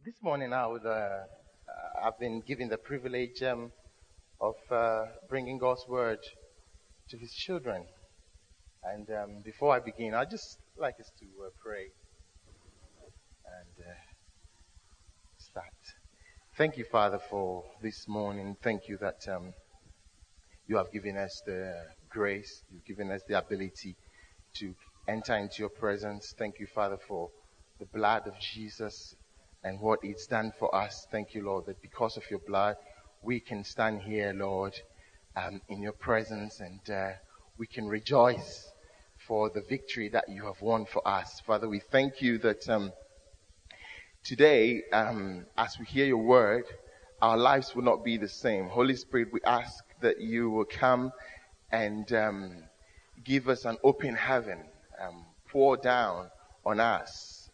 This morning I've been given the privilege of bringing God's word to his children. And before I begin, I'd just like us to pray and start. Thank you, Father, for this morning. Thank you that you have given us the grace. You've given us the ability to enter into your presence. Thank you, Father, for the blood of Jesus and what it's done for us. Thank you, Lord, that because of your blood, we can stand here, Lord, in your presence, and we can rejoice for the victory that you have won for us. Father, we thank you that today, as we hear your word, our lives will not be the same. Holy Spirit, we ask that you will come and give us an open heaven, pour down on us,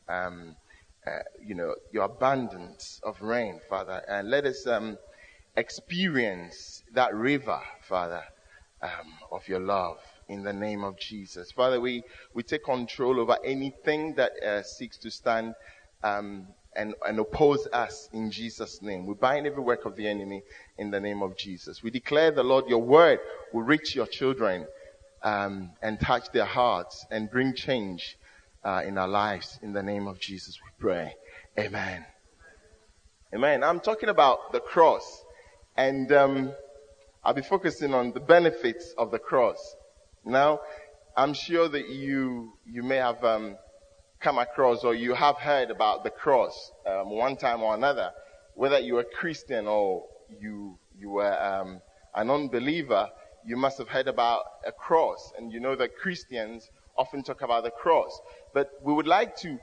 your abundance of rain, Father, and let us experience that river, Father, of your love in the name of Jesus. Father, we take control over anything that seeks to stand and oppose us in Jesus' name. We bind every work of the enemy in the name of Jesus. We declare the Lord, your word will reach your children and touch their hearts and bring change in our lives. In the name of Jesus, we pray. Amen. Amen. I'm talking about the cross, and I'll be focusing on the benefits of the cross. Now, I'm sure that you may have come across, or you have heard about the cross one time or another, whether you were Christian or you were an unbeliever. You must have heard about a cross, and you know that Christians often talk about the cross. But we would like to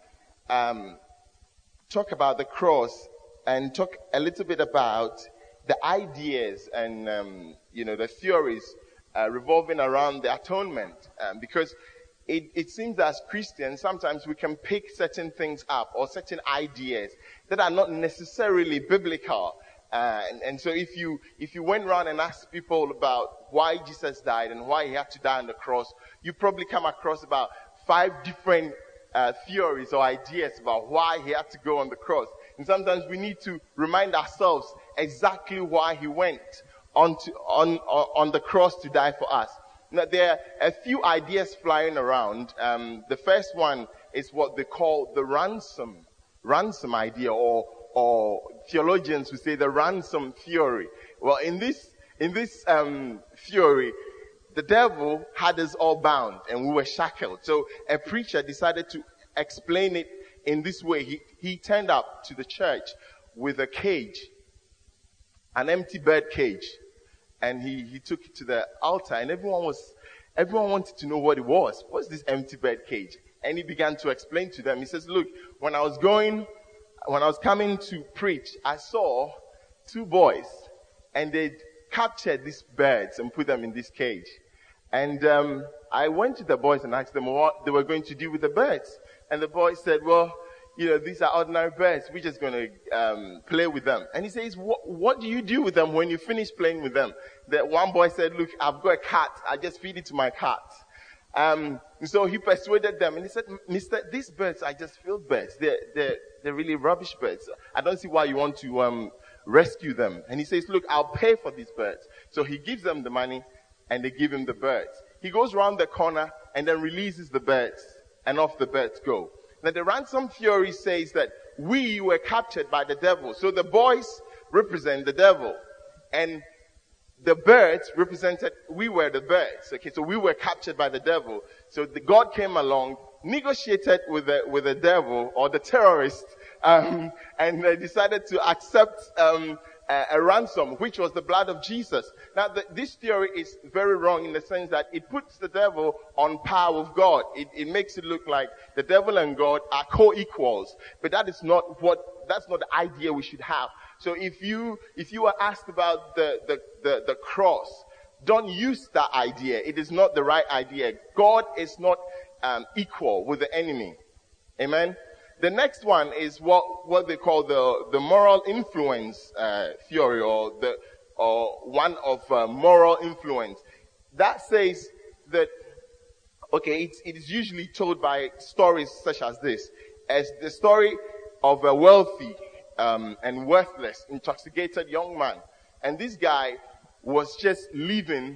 talk about the cross and talk a little bit about the ideas and the theories revolving around the atonement, because it seems that as Christians sometimes we can pick certain things up or certain ideas that are not necessarily biblical. And so if you went around and asked people about why Jesus died and why he had to die on the cross, you probably come across about 5 different theories or ideas about why he had to go on the cross. And sometimes we need to remind ourselves exactly why he went on the cross to die for us. Now, there are a few ideas flying around. The first one is what they call the ransom idea, or theologians would say the ransom theory. Well, in this theory, the devil had us all bound and we were shackled. So a preacher decided to explain it in this way. He turned up to the church with a cage, an empty bird cage, and he took it to the altar, and everyone wanted to know what it was. What's this empty bird cage? And he began to explain to them. He says, look, when I was coming to preach, I saw 2 boys, and they captured these birds and put them in this cage. And I went to the boys and asked them what they were going to do with the birds. And the boys said, well, these are ordinary birds. We're just going to play with them. And he says, what do you do with them when you finish playing with them? The one boy said, look, I've got a cat. I just feed it to my cat. So he persuaded them, and he said, mister, these birds are just field birds. They're really rubbish birds. I don't see why you want to rescue them. And he says, look, I'll pay for these birds. So he gives them the money, and they give him the birds. He goes around the corner and then releases the birds, and off the birds go. Now, the ransom theory says that we were captured by the devil. So the boys represent the devil, and the birds represented, we were the birds. Okay, so we were captured by the devil. So God came along, negotiated with the devil or the terrorist, and decided to accept a ransom, which was the blood of Jesus. Now, this theory is very wrong in the sense that it puts the devil on par with God. It makes it look like the devil and God are co-equals, but that's not the idea we should have. So if you are asked about the cross, don't use that idea. It is not the right idea. God is not equal with the enemy. Amen. The next one is what they call the moral influence theory, or one of moral influence. That says that, okay, it is usually told by stories such as this, as the story of a wealthy and worthless, intoxicated young man. And this guy was just living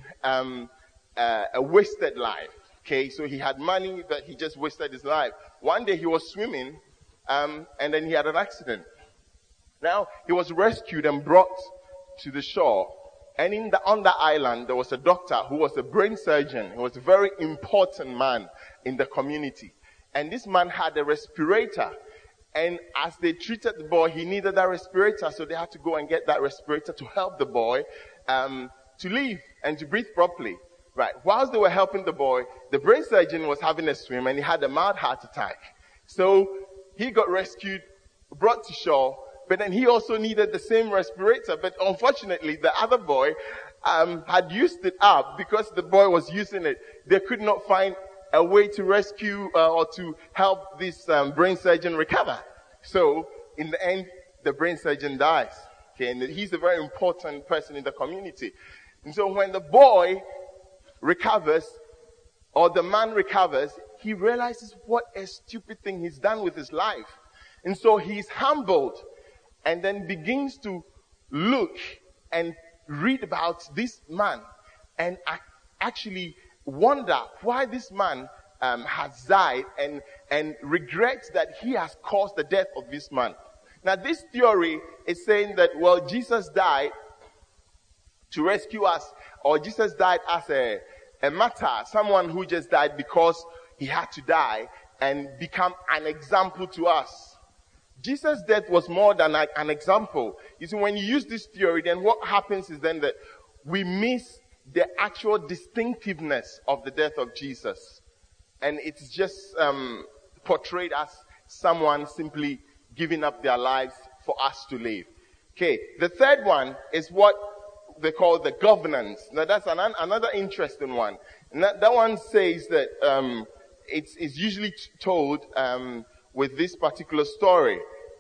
a wasted life. Okay, so he had money, but he just wasted his life. One day he was swimming, and then he had an accident. Now, he was rescued and brought to the shore. And on the island, there was a doctor who was a brain surgeon. He was a very important man in the community. And this man had a respirator. And as they treated the boy, he needed that respirator. So they had to go and get that respirator to help the boy to live and to breathe properly. Right. Whilst they were helping the boy, the brain surgeon was having a swim and he had a mild heart attack. So he got rescued, brought to shore, but then he also needed the same respirator. But unfortunately, the other boy had used it up because the boy was using it. They could not find a way to rescue or to help this brain surgeon recover. So in the end, the brain surgeon dies. Okay, and he's a very important person in the community. And so when the boy recovers, or the man recovers, he realizes what a stupid thing he's done with his life. And so he's humbled and then begins to look and read about this man and actually wonder why this man has died and regrets that he has caused the death of this man. Now this theory is saying that, well, Jesus died to rescue us, or Jesus died as a martyr, someone who just died because he had to die and become an example to us. Jesus' death was more than an example. You see, when you use this theory, then what happens is then that we miss the actual distinctiveness of the death of Jesus. And it's just portrayed as someone simply giving up their lives for us to live. Okay, the third one is what they call the governance. Now that's another interesting one. And that one says that it's usually told with this particular story.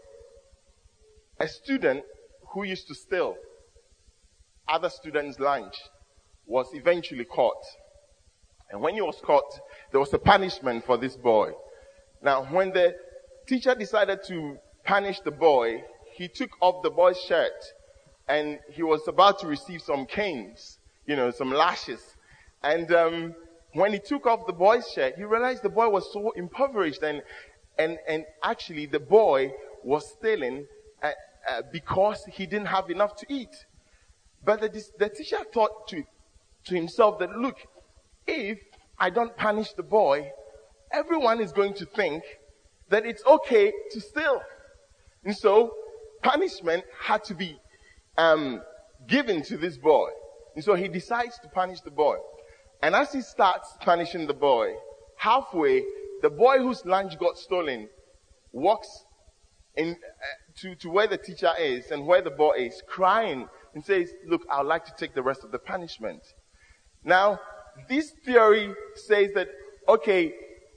A student who used to steal other students' lunch was eventually caught. And when he was caught, there was a punishment for this boy. Now, when the teacher decided to punish the boy, he took off the boy's shirt and he was about to receive some canes, some lashes. And when he took off the boy's shirt, he realized the boy was so impoverished and actually the boy was stealing because he didn't have enough to eat. But the teacher thought to himself that, look, if I don't punish the boy, everyone is going to think that it's okay to steal. And so punishment had to be given to this boy. And so he decides to punish the boy. And as he starts punishing the boy, halfway, the boy whose lunch got stolen walks in to where the teacher is and where the boy is, crying and says, look, I would like to take the rest of the punishment. Now, this theory says that, okay,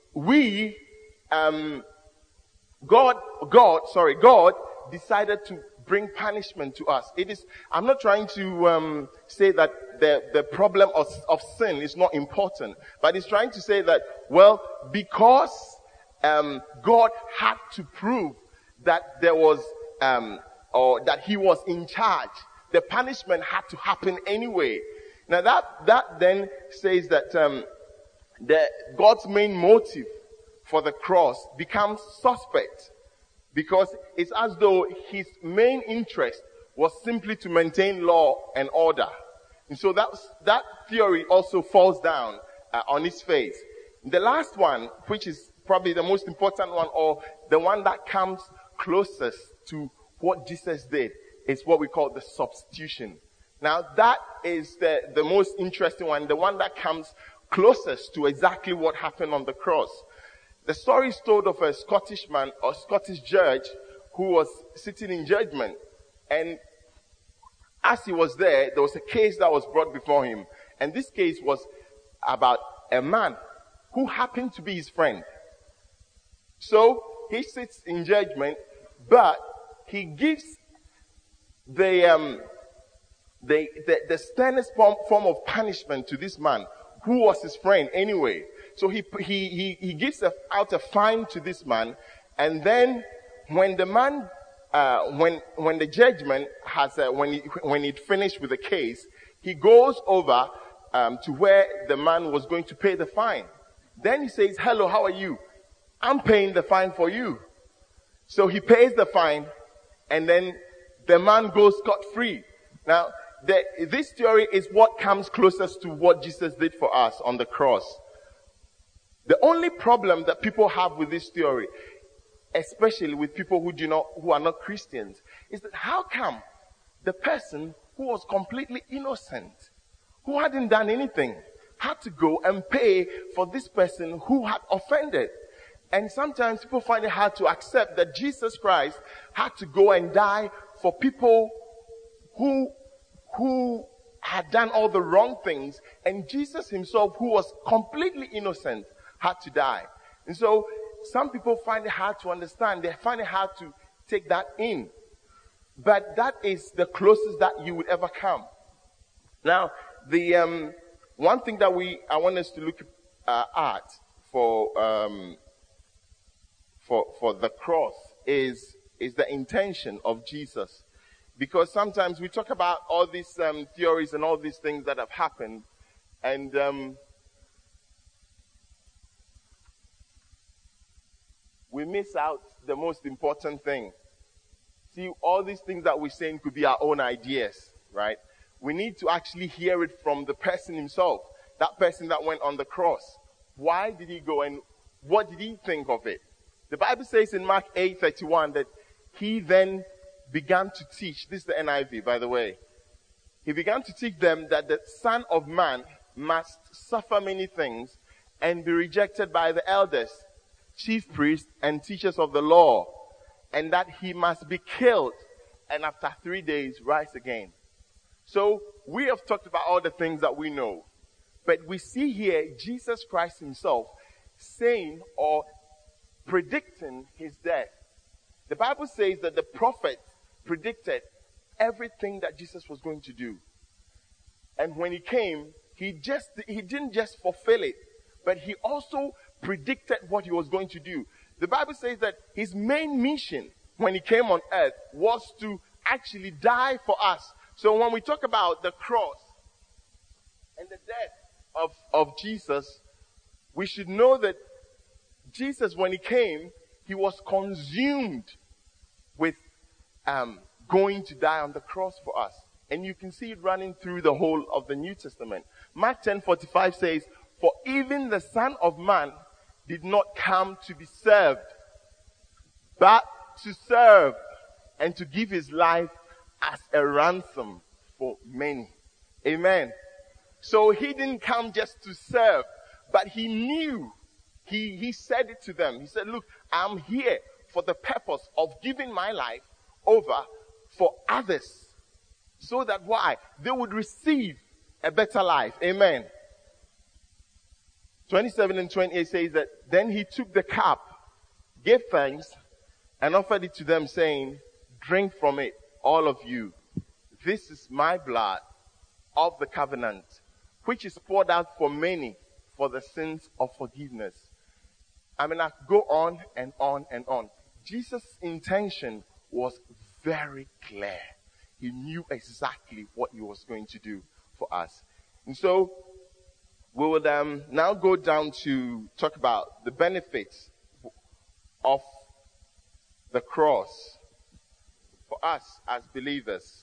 God decided to bring punishment to us. I'm not trying to say that the problem of sin is not important, but it's trying to say that, well, because God had to prove that there was, or that he was in charge, the punishment had to happen anyway. Now that then says that God's main motive for the cross becomes suspect, because it's as though his main interest was simply to maintain law and order. And so that theory also falls down on its face. The last one, which is probably the most important one, or the one that comes closest to what Jesus did, is what we call the substitution. Now that is the most interesting one, the one that comes closest to exactly what happened on the cross. The story is told of a Scottish man or Scottish judge who was sitting in judgment. And as he was there was a case that was brought before him. And this case was about a man who happened to be his friend. So he sits in judgment, but he gives the sternest form of punishment to this man who was his friend anyway. So he gives out a fine to this man, and then when the man when the judgment has, when it finished with the case, he goes over to where the man was going to pay the fine. Then he says, "Hello, how are you? I'm paying the fine for you." So he pays the fine, and then the man goes scot-free. Now, this theory is what comes closest to what Jesus did for us on the cross. The only problem that people have with this theory, especially with people who are not Christians, is that how come the person who was completely innocent, who hadn't done anything, had to go and pay for this person who had offended? And sometimes people find it hard to accept that Jesus Christ had to go and die for people who had done all the wrong things, and Jesus himself, who was completely innocent, had to die. And so some people find it hard to understand. They find it hard to take that in. But that is the closest that you would ever come. Now, the one thing that I want us to look at for the cross is the intention of Jesus. Because sometimes we talk about all these theories and all these things that have happened, and we miss out the most important thing. See, all these things that we're saying could be our own ideas, right? We need to actually hear it from the person himself, that person that went on the cross. Why did he go, and what did he think of it? The Bible says in Mark 8:31 that he then began to teach. This is the NIV, by the way. He began to teach them that the Son of Man must suffer many things and be rejected by the elders, chief priests, and teachers of the law, and that he must be killed and after 3 days rise again. So we have talked about all the things that we know, but we see here Jesus Christ himself saying or predicting his death. The Bible says that the prophets predicted everything that Jesus was going to do. And when he came, he didn't just fulfill it, but he also predicted what he was going to do. The Bible says that his main mission when he came on earth was to actually die for us. So when we talk about the cross and the death of Jesus, we should know that Jesus, when he came, he was consumed with going to die on the cross for us. And you can see it running through the whole of the New Testament. Mark 10:45 says, "For even the Son of Man did not come to be served, but to serve and to give his life as a ransom for many." Amen. So he didn't come just to serve, but he knew. He said it to them. He said, "Look, I'm here for the purpose of giving my life over for others, so that why? They would receive a better life." Amen. 27 and 28 says that, "Then he took the cup, gave thanks, and offered it to them, saying, 'Drink from it, all of you. This is my blood of the covenant, which is poured out for many for the sins of forgiveness.'" I mean, I go on and on and on. Jesus' intention was very clear. He knew exactly what he was going to do for us. And so, we will now go down to talk about the benefits of the cross for us as believers.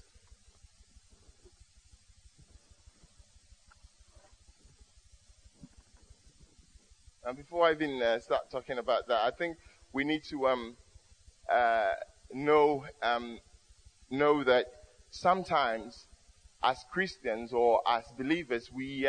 And before I even start talking about that, I think we need to know that sometimes as Christians or as believers, we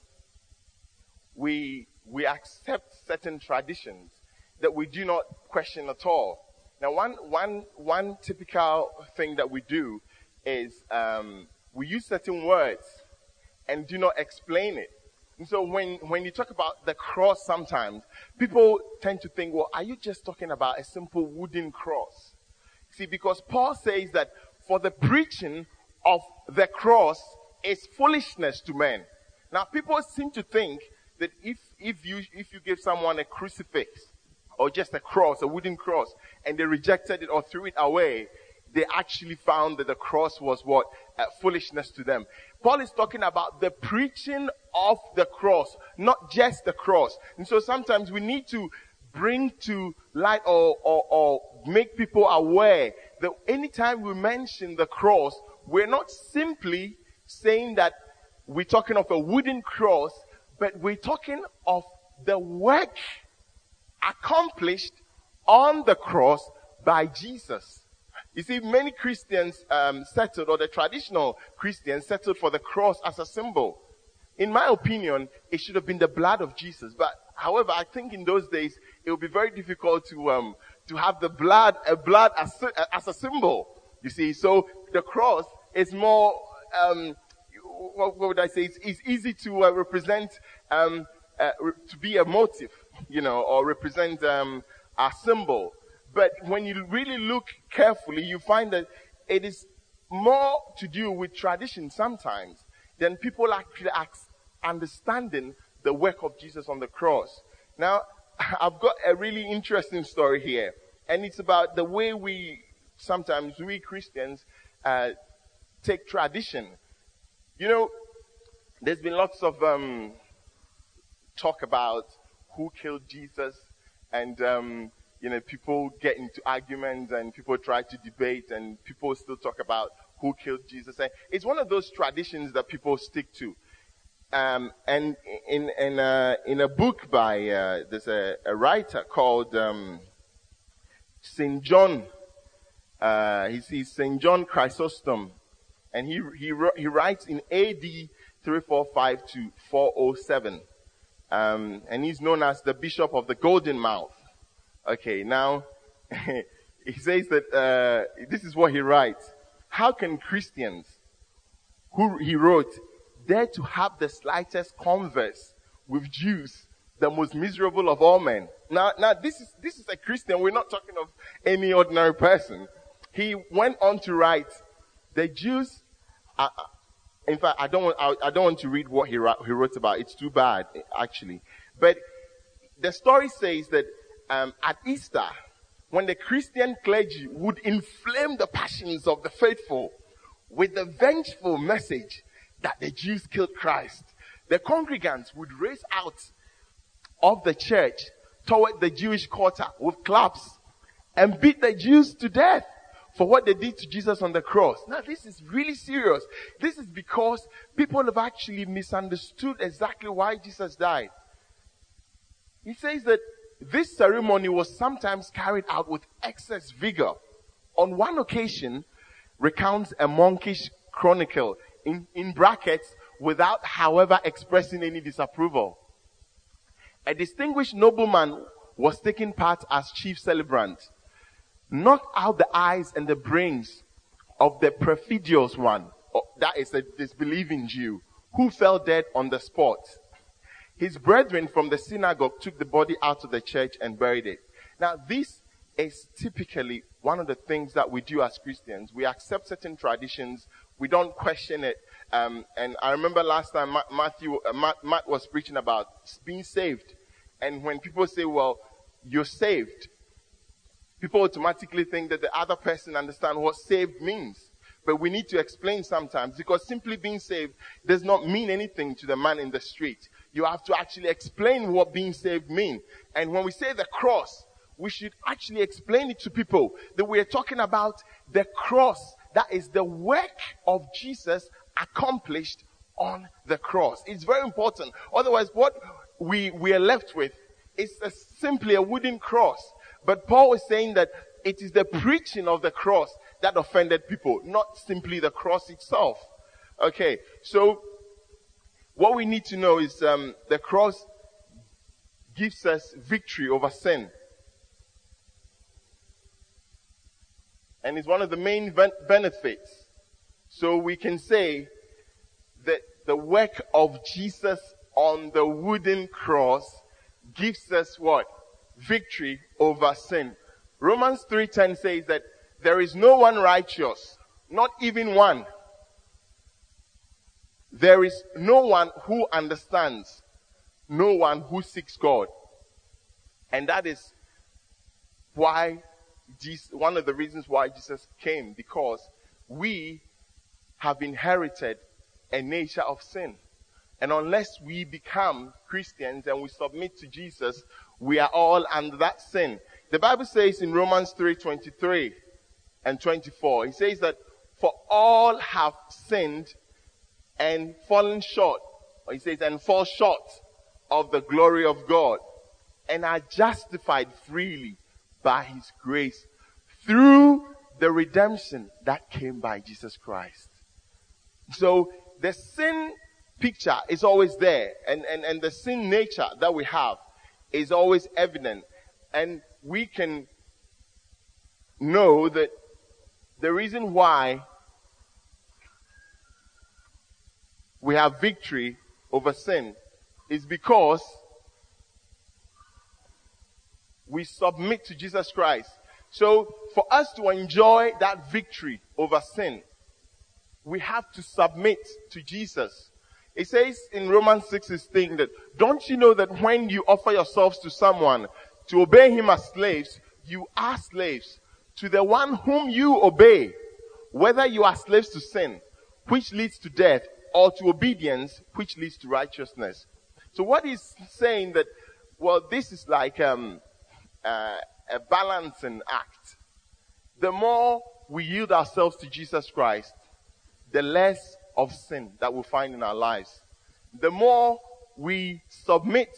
accept certain traditions that we do not question at all. Now, one typical thing that we do is we use certain words and do not explain it. And so when you talk about the cross sometimes, people tend to think, well, are you just talking about a simple wooden cross? See, because Paul says that for the preaching of the cross is foolishness to men. Now, people seem to think that if you give someone a crucifix or just a cross, a wooden cross, and they rejected it or threw it away, they actually found that the cross was what? Foolishness to them. Paul is talking about the preaching of the cross, not just the cross. And so sometimes we need to bring to light or make people aware that anytime we mention the cross, we're not simply saying that we're talking of a wooden cross, but we're talking of the work accomplished on the cross by Jesus. You see, many Christians settled, or the traditional Christians settled for the cross as a symbol. In my opinion, it should have been the blood of Jesus. But however, I think in those days it would be very difficult to have the blood as a symbol. You see, so the cross is more what would I say? It's easy to represent to be a motive, or represent a symbol. But when you really look carefully, you find that it is more to do with tradition sometimes than people actually understanding the work of Jesus on the cross. Now, I've got a really interesting story here, and it's about the way we Christians take tradition. There's been lots of talk about who killed Jesus, and people get into arguments and people try to debate, and people still talk about who killed Jesus. And it's one of those traditions that people stick to. And in a book by there's a writer called St. John. He's St. John Chrysostom, and he writes in AD 345 to 407, and he's known as the Bishop of the Golden Mouth. Okay, now he says that this is what he writes: how can Christians, who he wrote, dare to have the slightest converse with Jews, the most miserable of all men? Now this is a Christian. We're not talking of any ordinary person. He went on to write, the Jews. In fact, I don't want to read what he wrote about. It's too bad, actually. But the story says that at Easter, when the Christian clergy would inflame the passions of the faithful with the vengeful message that the Jews killed Christ, the congregants would race out of the church toward the Jewish quarter with clubs and beat the Jews to death for what they did to Jesus on the cross. Now, this is really serious. This is because people have actually misunderstood exactly why Jesus died. He says that this ceremony was sometimes carried out with excess vigor. On one occasion, recounts a monkish chronicle, in brackets, without, however, expressing any disapproval. A distinguished nobleman was taking part as chief celebrant. Knocked out the eyes and the brains of the perfidious one, that is a disbelieving Jew, who fell dead on the spot. His brethren from the synagogue took the body out of the church and buried it. Now, this is typically one of the things that we do as Christians. We accept certain traditions. We don't question it. And I remember last time Matt was preaching about being saved. And when people say, well, you're saved, people automatically think that the other person understands what saved means. But we need to explain sometimes, because simply being saved does not mean anything to the man in the street. You have to actually explain what being saved means. And when we say the cross, we should actually explain it to people that we are talking about the cross. That is the work of Jesus accomplished on the cross. It's very important. Otherwise, what we are left with is simply a wooden cross. But Paul is saying that it is the preaching of the cross that offended people, not simply the cross itself. Okay, so what we need to know is the cross gives us victory over sin. And it's one of the main benefits. So we can say that the work of Jesus on the wooden cross gives us what? Victory over sin. Romans 3:10 says that there is no one righteous, not even one. There is no one who understands, no one who seeks God. And that is why one of the reasons why Jesus came, because we have inherited a nature of sin. And unless we become Christians and we submit to Jesus, we are all under that sin. The Bible says in Romans 3:23 and 24, it says that for all have sinned and fallen short, or it says, and fall short of the glory of God, and are justified freely by His grace through the redemption that came by Jesus Christ. So the sin picture is always there, and the sin nature that we have is always evident, and we can know that the reason why we have victory over sin is because we submit to Jesus Christ. So for us to enjoy that victory over sin, we have to submit to Jesus. It says in Romans 6:16 that, don't you know that when you offer yourselves to someone to obey him as slaves, you are slaves to the one whom you obey, whether you are slaves to sin, which leads to death, or to obedience, which leads to righteousness. So what he's saying that, well, this is like a balancing act. The more we yield ourselves to Jesus Christ, the less of sin that we'll find in our lives. The more we submit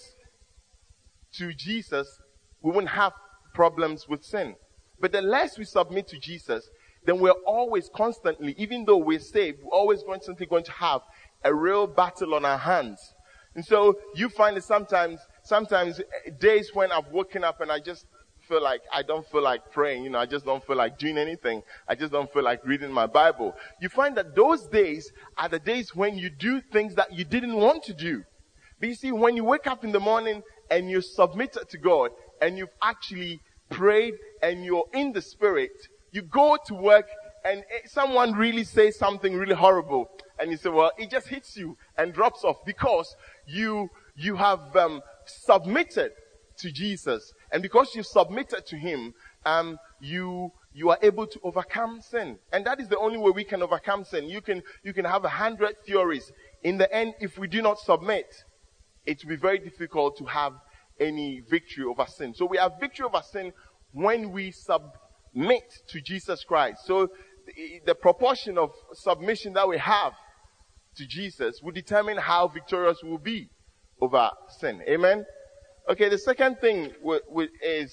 to Jesus, we won't have problems with sin. But the less we submit to Jesus, then we're always constantly, even though we're saved, we're always constantly going to have a real battle on our hands. And so you find that sometimes days when I've woken up and I just feel like I don't feel like praying, I just don't feel like doing anything. I just don't feel like reading my Bible. You find that those days are the days when you do things that you didn't want to do. But you see, when you wake up in the morning and you submit to God and you've actually prayed and you're in the Spirit, you go to work and someone really says something really horrible and you say, well, it just hits you and drops off because you have submitted to Jesus. And because you submitted to Him, you are able to overcome sin. And that is the only way we can overcome sin. You can have 100 theories. In the end, if we do not submit, it will be very difficult to have any victory over sin. So we have victory over sin when we submit to Jesus Christ. So the proportion of submission that we have to Jesus will determine how victorious we will be over sin. Amen? Okay, the second thing is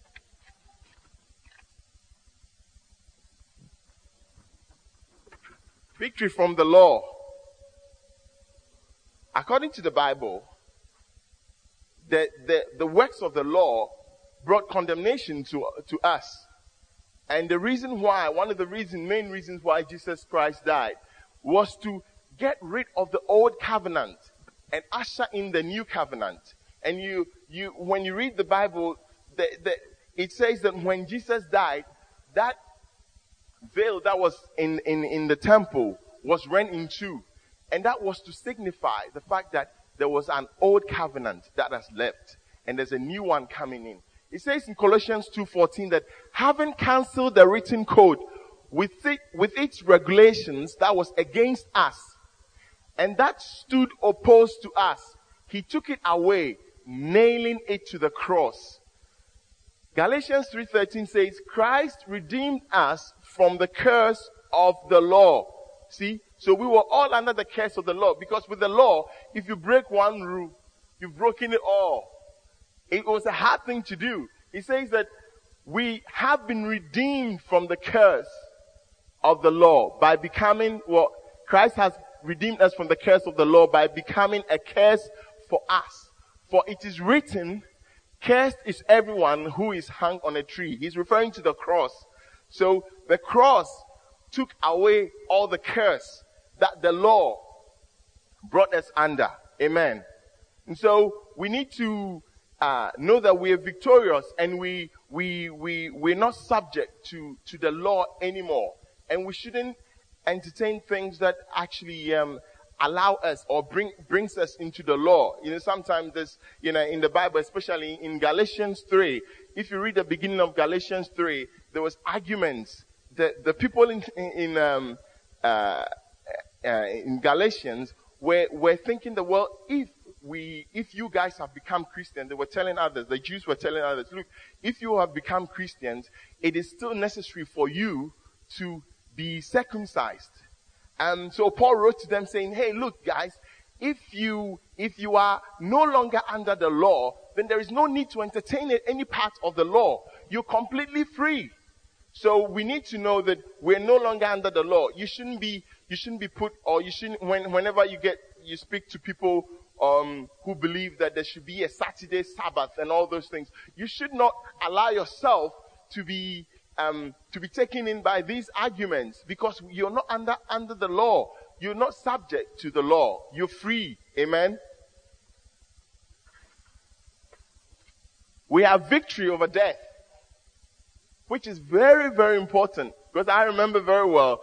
victory from the law. According to the Bible, the works of the law brought condemnation to us. And the reason why, one of the main reasons why Jesus Christ died was to get rid of the old covenant and usher in the new covenant. And when you read the Bible, it says that when Jesus died, that veil that was in the temple was rent in two. And that was to signify the fact that there was an old covenant that has left and there's a new one coming in. It says in Colossians 2:14 that having cancelled the written code with its regulations that was against us and that stood opposed to us, He took it away, nailing it to the cross. Galatians 3:13 says, Christ redeemed us from the curse of the law. See? So we were all under the curse of the law, because with the law, if you break one rule, you've broken it all. It was a hard thing to do. He says that we have been redeemed from the curse of the law by becoming, Christ has redeemed us from the curse of the law by becoming a curse for us. For it is written, cursed is everyone who is hung on a tree. He's referring to the cross. So the cross took away all the curse that the law brought us under. Amen. And so we need to know that we are victorious and we're not subject to the law anymore. And we shouldn't entertain things that actually allow us or brings us into the law. Sometimes there's, in the Bible, especially in Galatians 3, if you read the beginning of Galatians 3, there was arguments. The people in Galatians were thinking that, well, if you guys have become Christians, they were telling others, the Jews were telling others, look, if you have become Christians, it is still necessary for you to be circumcised. And so Paul wrote to them saying, hey, look, guys, if you are no longer under the law, then there is no need to entertain any part of the law. You're completely free. So we need to know that we're no longer under the law. You shouldn't be put, or you shouldn't, whenever you speak to people who believe that there should be a Saturday Sabbath and all those things, you should not allow yourself to be taken in by these arguments, because you're not under the law. You're not subject to the law. You're free. Amen. We have victory over death, which is very, very important, because I remember very well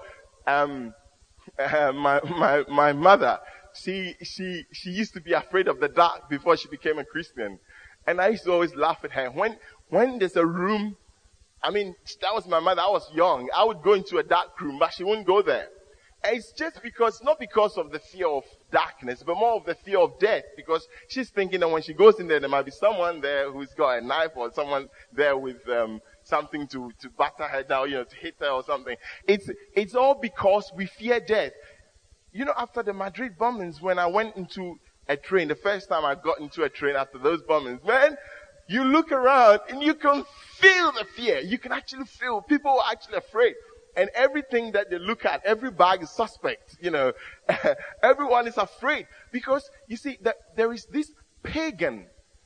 my mother. She used to be afraid of the dark before she became a Christian, and I used to always laugh at her when there's a room. I mean, that was my mother. I was young. I would go into a dark room, but she wouldn't go there. And it's just not because of the fear of darkness, but more of the fear of death, because she's thinking that when she goes in there might be someone there who's got a knife, or someone there with something to batter her down, to hit her or something. It's all because we fear death. After the Madrid bombings, when I went into a train, the first time I got into a train after those bombings, man, you look around and you can feel the fear. You can actually feel people are actually afraid. And everything that they look at, every bag is suspect, Everyone is afraid, because you see that there's this pagan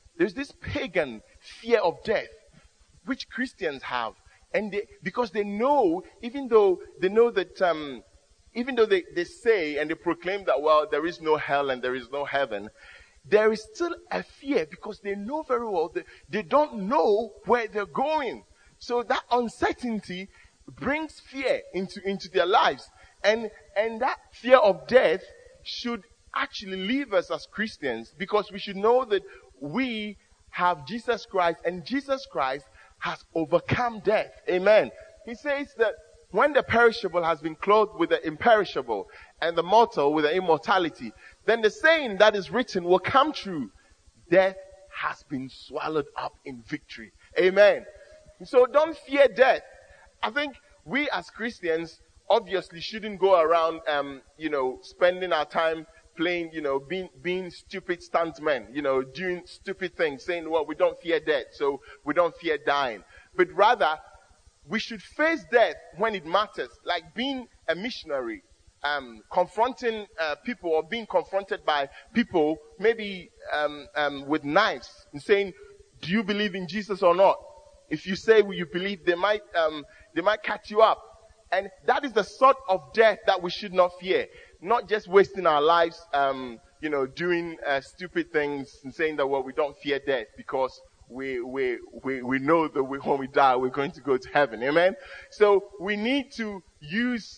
fear of death, which Christians have. And because they know, even though they say and they proclaim that, well, there is no hell and there is no heaven, there is still a fear, because they know very well that they don't know where they're going. So that uncertainty brings fear into their lives. And that fear of death should actually leave us as Christians, because we should know that we have Jesus Christ, and Jesus Christ has overcome death. Amen. He says that when the perishable has been clothed with the imperishable, and the mortal with the immortality, then the saying that is written will come true: death has been swallowed up in victory. Amen. So don't fear death. I think we as Christians obviously shouldn't go around, spending our time playing, being stupid stuntmen, doing stupid things, saying, well, we don't fear death, so we don't fear dying. But rather, we should face death when it matters, like being a missionary, confronting people, or being confronted by people, maybe with knives, and saying, do you believe in Jesus or not? If you say you believe, they might cut you up. And that is the sort of death that we should not fear. Not just wasting our lives, doing stupid things and saying that, well, we don't fear death because we know that when we die, we're going to go to heaven. Amen? So we need to use,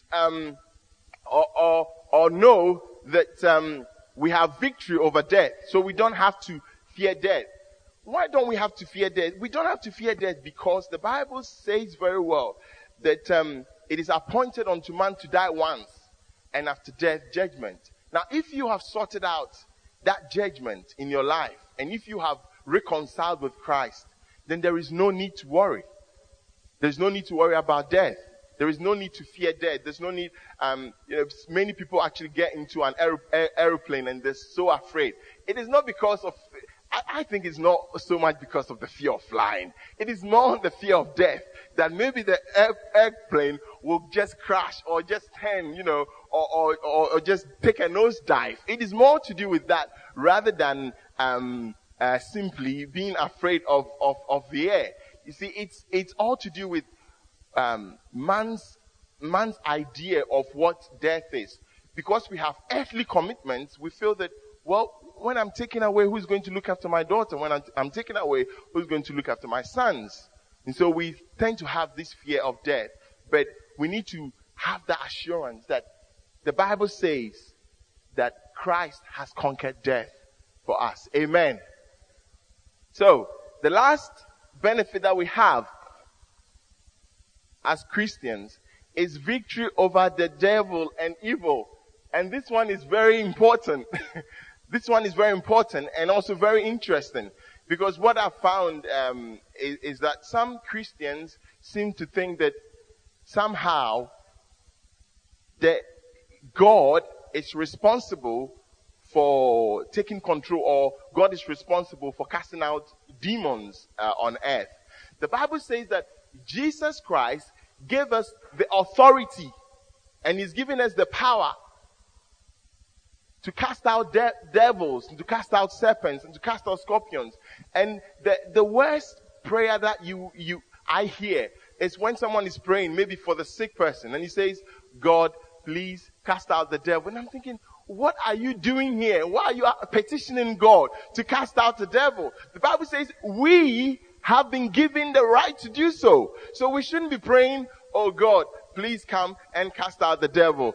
or know that we have victory over death. So we don't have to fear death. Why don't we have to fear death? We don't have to fear death because the Bible says very well that it is appointed unto man to die once, and after death, judgment. Now, if you have sorted out that judgment in your life, and if you have reconciled with Christ, then there is no need to worry. There's no need to worry about death. There is no need to fear death. There's no need, many people actually get into an aeroplane and they're so afraid. It is not because of, I think it's not so much because of the fear of flying. It is more the fear of death, that maybe the airplane will just crash or just turn, or just take a nosedive. It is more to do with that rather than simply being afraid of the air. You see, it's all to do with man's idea of what death is. Because we have earthly commitments, we feel that, well, when I'm taken away, who's going to look after my daughter? When I'm taken away, who's going to look after my sons? And so we tend to have this fear of death. But we need to have the assurance that the Bible says that Christ has conquered death for us. Amen. So, the last benefit that we have as Christians is victory over the devil and evil. And this one is very important. This one is very important and also very interesting, because what I found is that some Christians seem to think that somehow that God is responsible for taking control, or God is responsible for casting out demons on earth. The Bible says that Jesus Christ gave us the authority, and He's given us the power to cast out devils, and to cast out serpents, and to cast out scorpions. And the worst prayer that I hear is when someone is praying, maybe for the sick person, and he says, God, please cast out the devil. And I'm thinking, what are you doing here? Why are you petitioning God to cast out the devil? The Bible says we have been given the right to do so. So we shouldn't be praying, oh God, please come and cast out the devil.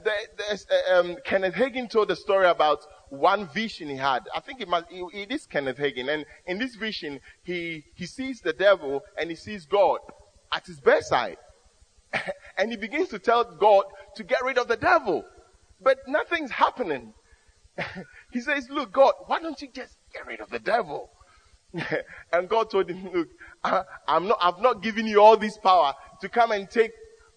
Kenneth Hagin told a story about one vision he had. I think it is Kenneth Hagin. And in this vision, he sees the devil and he sees God at his bedside. And he begins to tell God to get rid of the devil. But nothing's happening. He says, look, God, why don't you just get rid of the devil? And God told him, look, I've not given you all this power to come and take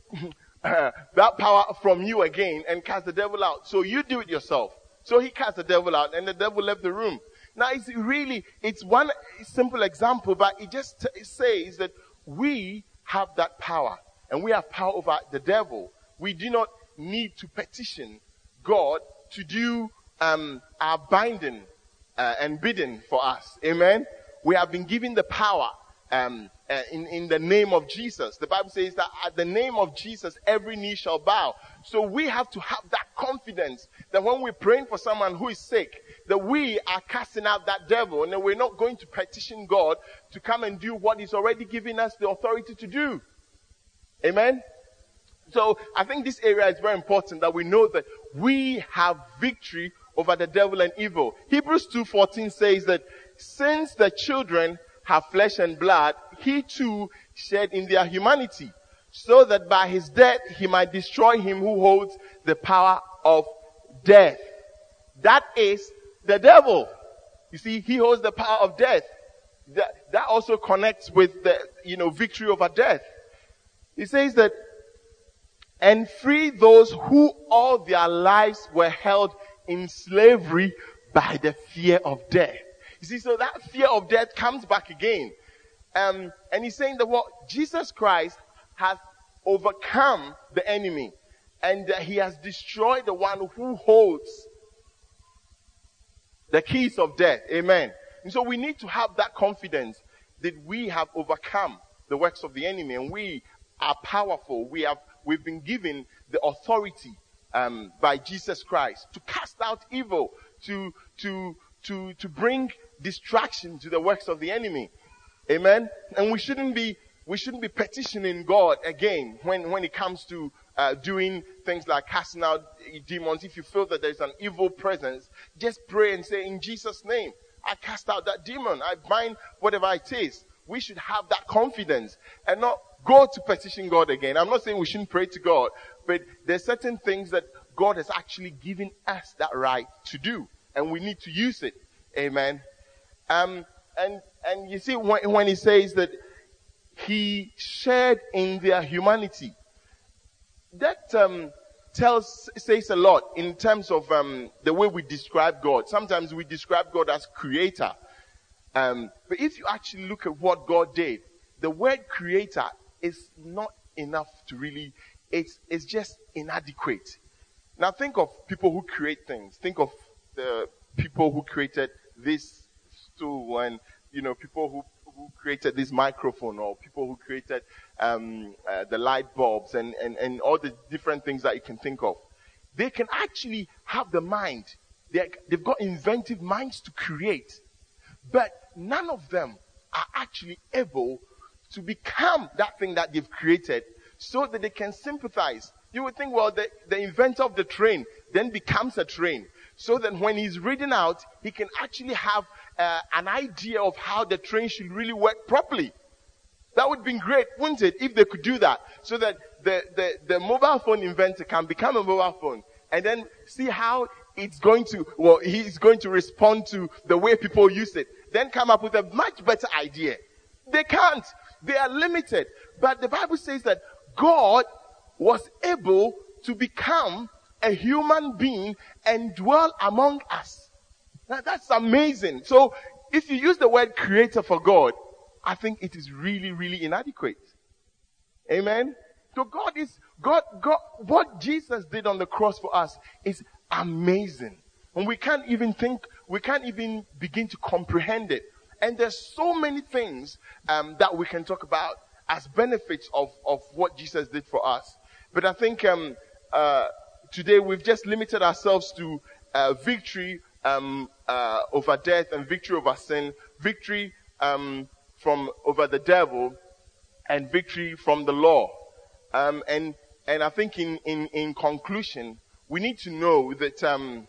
that power from you again and cast the devil out. So you do it yourself. So he cast the devil out and the devil left the room. Now it's one simple example, but it just says that we have that power and we have power over the devil. We do not need to petition God to do our binding and bidding for us. Amen. We have been given the power in the name of Jesus. The Bible says that at the name of Jesus, every knee shall bow. So we have to have that confidence that when we're praying for someone who is sick, that we are casting out that devil, and that we're not going to petition God to come and do what He's already given us the authority to do. Amen. So I think this area is very important, that we know that we have victory over the devil and evil. Hebrews 2:14 says that since the children have flesh and blood, He too shed in their humanity, so that by His death He might destroy him who holds the power of death. That is the devil. You see, he holds the power of death. That also connects with the, victory over death. He says that, and free those who all their lives were held in slavery by the fear of death. You see, so that fear of death comes back again. And he's saying that Jesus Christ has overcome the enemy, and He has destroyed the one who holds the keys of death. Amen. And so we need to have that confidence that we have overcome the works of the enemy, and we are powerful. We've been given the authority by Jesus Christ to cast out evil, to bring distraction to the works of the enemy. Amen. And we shouldn't be petitioning God again when it comes to doing things like casting out demons. If you feel that there's an evil presence, just pray and say, in Jesus' name, I cast out that demon. I bind whatever it is. We should have that confidence and not go to petition God again. I'm not saying we shouldn't pray to God, but there's certain things that God has actually given us that right to do, and we need to use it. Amen. And you see, when He says that He shared in their humanity, that says a lot in terms of the way we describe God. Sometimes we describe God as creator. But if you actually look at what God did, the word creator is not enough to really, it's just inadequate. Now think of people who create things. Think of the people who created this stool, and people who created this microphone, or people who created the light bulbs and all the different things that you can think of. They can actually have the mind. They've got inventive minds to create. But none of them are actually able to become that thing that they've created so that they can sympathize. You would think, well, the inventor of the train then becomes a train, so that when he's reading out, he can actually have an idea of how the train should really work properly. That would have been great, wouldn't it, if they could do that, so that the mobile phone inventor can become a mobile phone and then see how he's going to respond to the way people use it. Then come up with a much better idea. They can't. They are limited. But the Bible says that God was able to become a human being and dwell among us. Now, that's amazing. So if you use the word creator for God, I think it is really, really inadequate. Amen? So God, what Jesus did on the cross for us is amazing. And we can't even begin to comprehend it. And there's so many things that we can talk about as benefits of what Jesus did for us. But I think today we've just limited ourselves to victory over death and victory over sin, victory from over the devil, and victory from the law. And I think in conclusion, we need to know that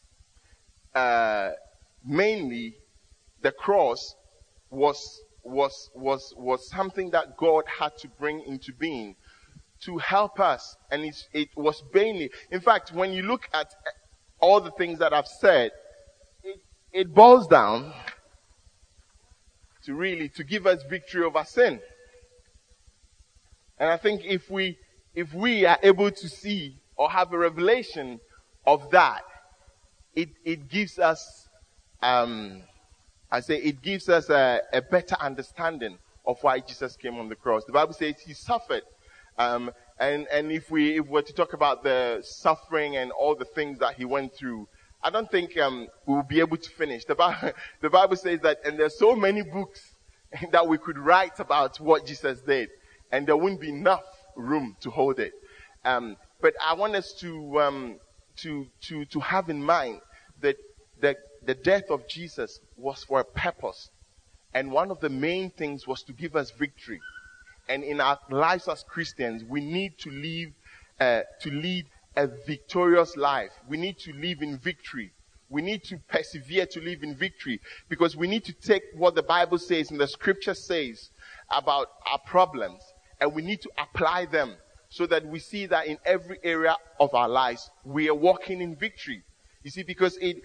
mainly the cross was something that God had to bring into being to help us, and it was mainly. In fact, when you look at all the things that I've said, it boils down to give us victory over sin. And I think if we are able to see or have a revelation of that, it gives us it gives us a better understanding of why Jesus came on the cross. The Bible says he suffered. And if we were to talk about the suffering and all the things that he went through, I don't think we will be able to finish. The Bible says that, and there's so many books that we could write about what Jesus did, and there wouldn't be enough room to hold it. But I want us to have in mind that the death of Jesus was for a purpose. And one of the main things was to give us victory. And in our lives as Christians, we need to lead a victorious life. We need to live in victory. We need to persevere to live in victory, because we need to take what the Bible says and the scripture says about our problems, and we need to apply them so that we see that in every area of our lives, we are walking in victory. You see, because it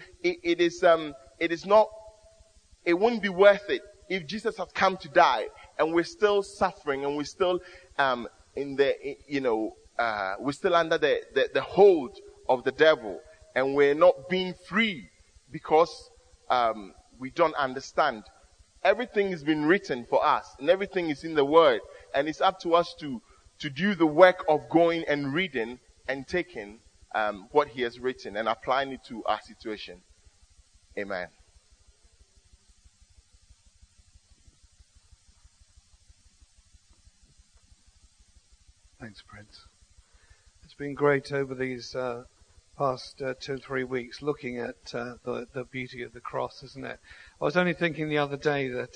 wouldn't be worth it if Jesus had come to die and we're still suffering and we're still we're still under the hold of the devil, and we're not being free because we don't understand. Everything has been written for us, and everything is in the Word, and it's up to us to do the work of going and reading and taking what he has written and applying it to our situation. Amen. Thanks, Prince. It's been great over these past 2-3 weeks looking at the beauty of the cross, isn't it? I was only thinking the other day that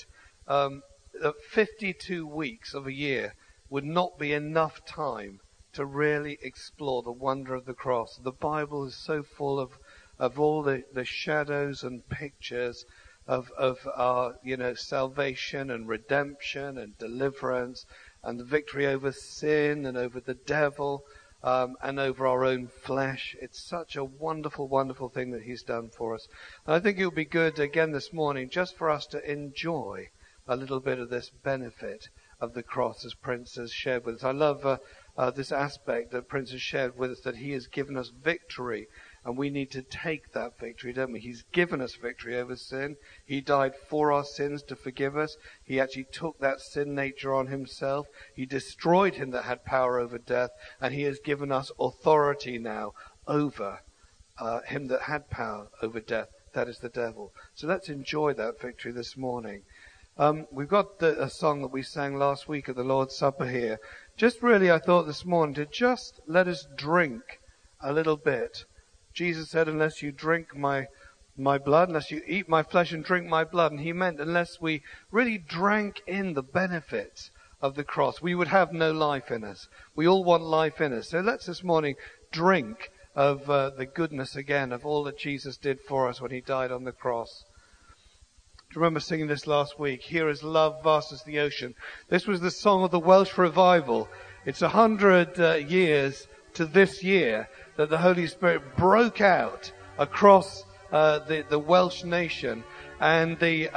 52 weeks of a year would not be enough time to really explore the wonder of the cross. The Bible is so full of all the shadows and pictures of our salvation and redemption and deliverance and the victory over sin and over the devil and over our own flesh. It's such a wonderful, wonderful thing that he's done for us. And I think it would be good again this morning just for us to enjoy a little bit of this benefit of the cross as Prince has shared with us. I love this aspect that Prince has shared with us, that he has given us victory, and we need to take that victory, don't we? He's given us victory over sin. He died for our sins to forgive us. He actually took that sin nature on himself. He destroyed him that had power over death, and he has given us authority now over him that had power over death. That is the devil. So let's enjoy that victory this morning. We've got a song that we sang last week at the Lord's Supper here. Just really, I thought this morning to just let us drink a little bit. Jesus said, unless you drink my blood, unless you eat my flesh and drink my blood. And he meant unless we really drank in the benefits of the cross, we would have no life in us. We all want life in us. So let's this morning drink of the goodness again of all that Jesus did for us when he died on the cross. remember singing this last week. Here is love vast as the ocean. This was the song of the Welsh revival. It's 100 years to this year that the Holy Spirit broke out across the Welsh nation, and the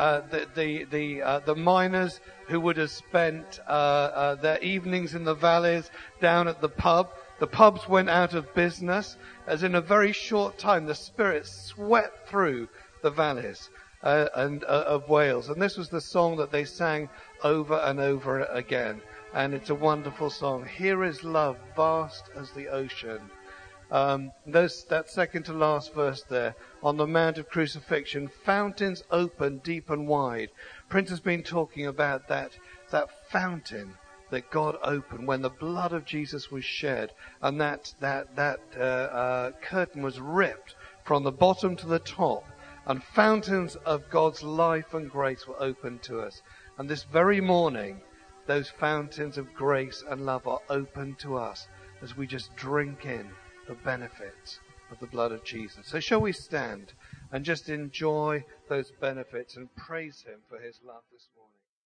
miners who would have spent their evenings in the valleys down at the pub. The pubs went out of business, as in a very short time the Spirit swept through the valleys of Wales. And this was the song that they sang over and over again. And it's a wonderful song. Here is love vast as the ocean. That second to last verse there, on the Mount of Crucifixion, fountains open deep and wide. Prince has been talking about that fountain that God opened when the blood of Jesus was shed, and that curtain was ripped from the bottom to the top, and fountains of God's life and grace were opened to us. And this very morning, those fountains of grace and love are open to us as we just drink in the benefits of the blood of Jesus. So shall we stand and just enjoy those benefits and praise him for his love this morning?